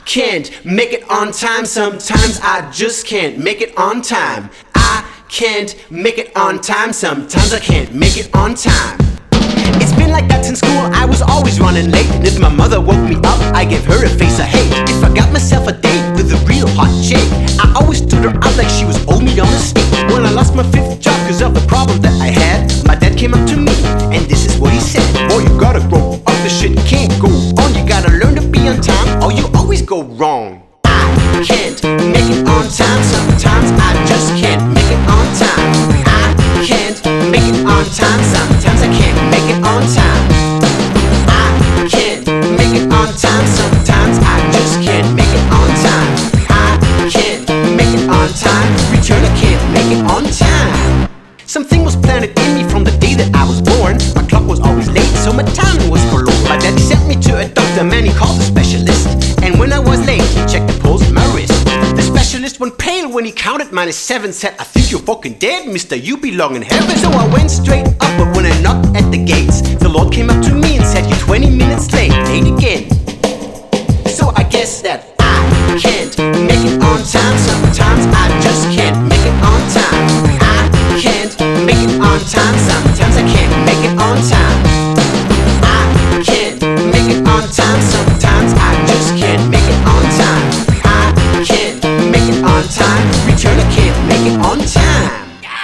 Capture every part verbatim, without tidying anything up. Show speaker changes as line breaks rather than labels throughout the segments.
can't make it on time. Sometimes I just can't make it on time. I can't make it on time. Sometimes I can't make it on time. It's been like that since school, I was always running late. And if my mother woke me up, I gave her a face of hate. If I got myself a date with a real hot chick, I always stood her out like she was owed me on a stick. When I lost my fifth job cause of the problem that I had, my dad came up to me and this is what he said: boy, you gotta grow up, this shit can't go on. You gotta learn to be on time or you always go wrong. I can't make it on time. Sometimes I just can't make it on time. I can't make it on time. Sometimes I can't make it on time. I can't make it on time. Sometimes I just can't make it on time. I can't make it on time. Return, I can't make it on time. Something was planted in me from the day that I was born. My clock was always late, so my timing was forlorn. My daddy sent me to a doctor, man, he called a specialist. And when I was late, he checked the pulse of my wrist. The specialist went pale when he counted minus seven. Said, I think you're fucking dead, mister, you belong in heaven. So I went straight up, but when I knocked at the gates, the Lord came up to me and said, you're twenty minutes late, late again. So I guess that I can't make it on time. Sometimes I just can't make it on time. I can't make it on time. Sometimes I can't make it on time. I can't make it on time. Sometimes I just can't make it on time. I can't make it on time. Return, I can't make it on time.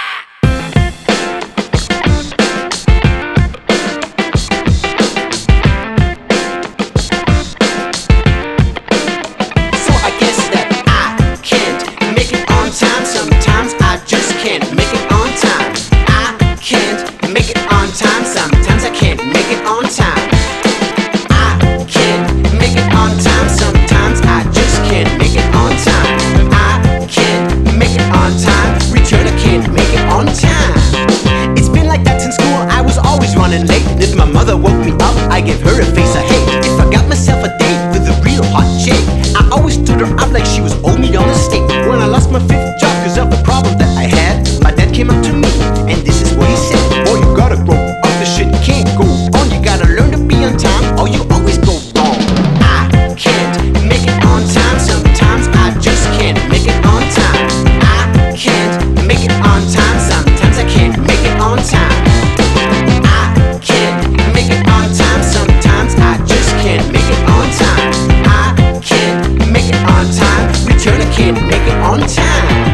So I guess that I can't make it on time. Sometimes I just can't make it on time. I can't make it on time. Sometimes I can't make it on time. I can't make it on time. Sometimes I just can't make it on time. I can't make it on time. Return, I can't make it on time. It's been like that since school, I was always running late. And if my mother woke me up, I gave her a face of hate. If I got myself a date with a real hot chick, I always stood her up like she was owed me on a stick. When I lost my fifth job cause of the problem that I had, my dad came up to me and this is what he said: boy, you gotta grow up, this shit can't go on. You gotta learn to be on time or you always go wrong. I can't make it on time. Sometimes I just can't make it on time. I can't make it on time. Sometimes I can't make it on time. I can't make it on time. Sometimes I just can't make it on time. I can't make it on time. Return, I can't make it on time.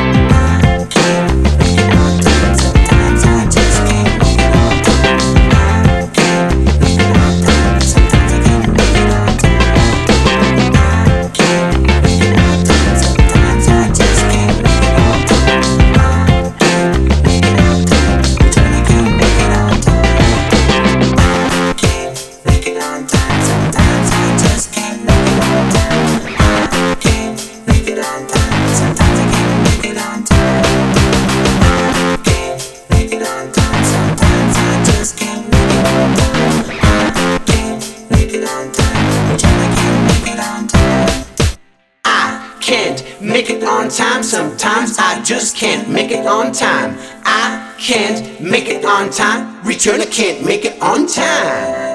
Can't make it on time. Sometimes I just can't make it on time. I can't make it on time. Return, I can't make it on time.